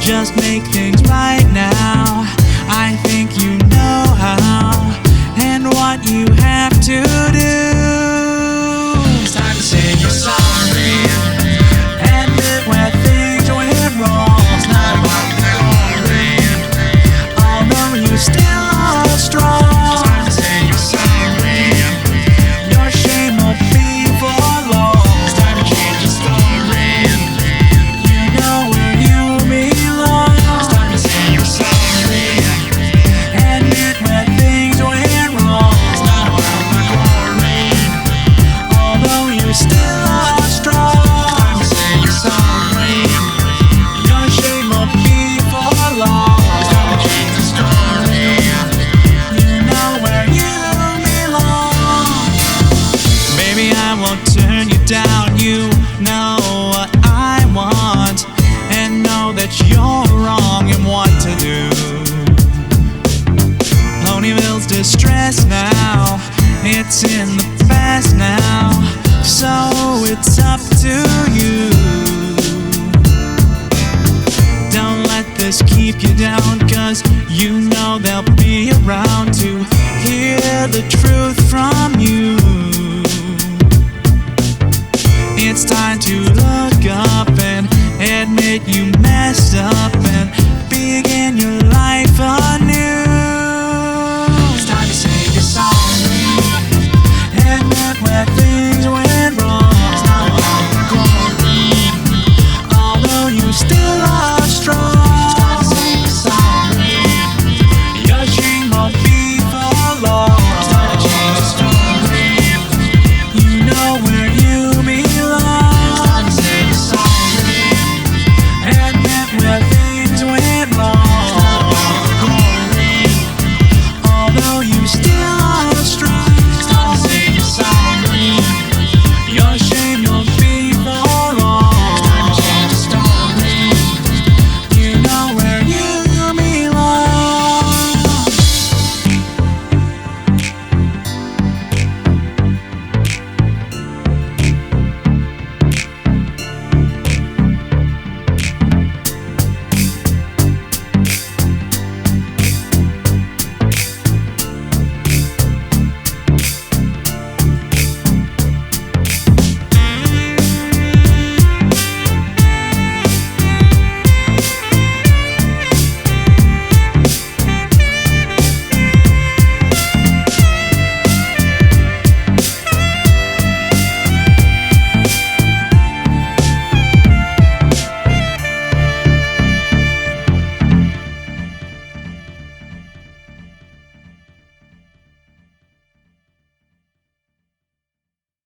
just make things right now. I think you know how and what you have to do. It's time to say you're sorry and admit where things went wrong. It's not about the glory, although you still are strong. It's time to say you're sorry. Your shame won't be for long. It's time to change the story. You know where you belong. It's time to say you're sorry and admit where things went wrong. It's not about the glory, although you still are strong. It's time to say you're sorry. Your shame won't be for long. It's time to change the story. You know where you belong. Baby, I won't turn you down. You know what I want and know that you're wrong in what to do. Ponyville's distressed now. It's in the past now, so it's up to you. Don't let this keep you down, 'cause you know they'll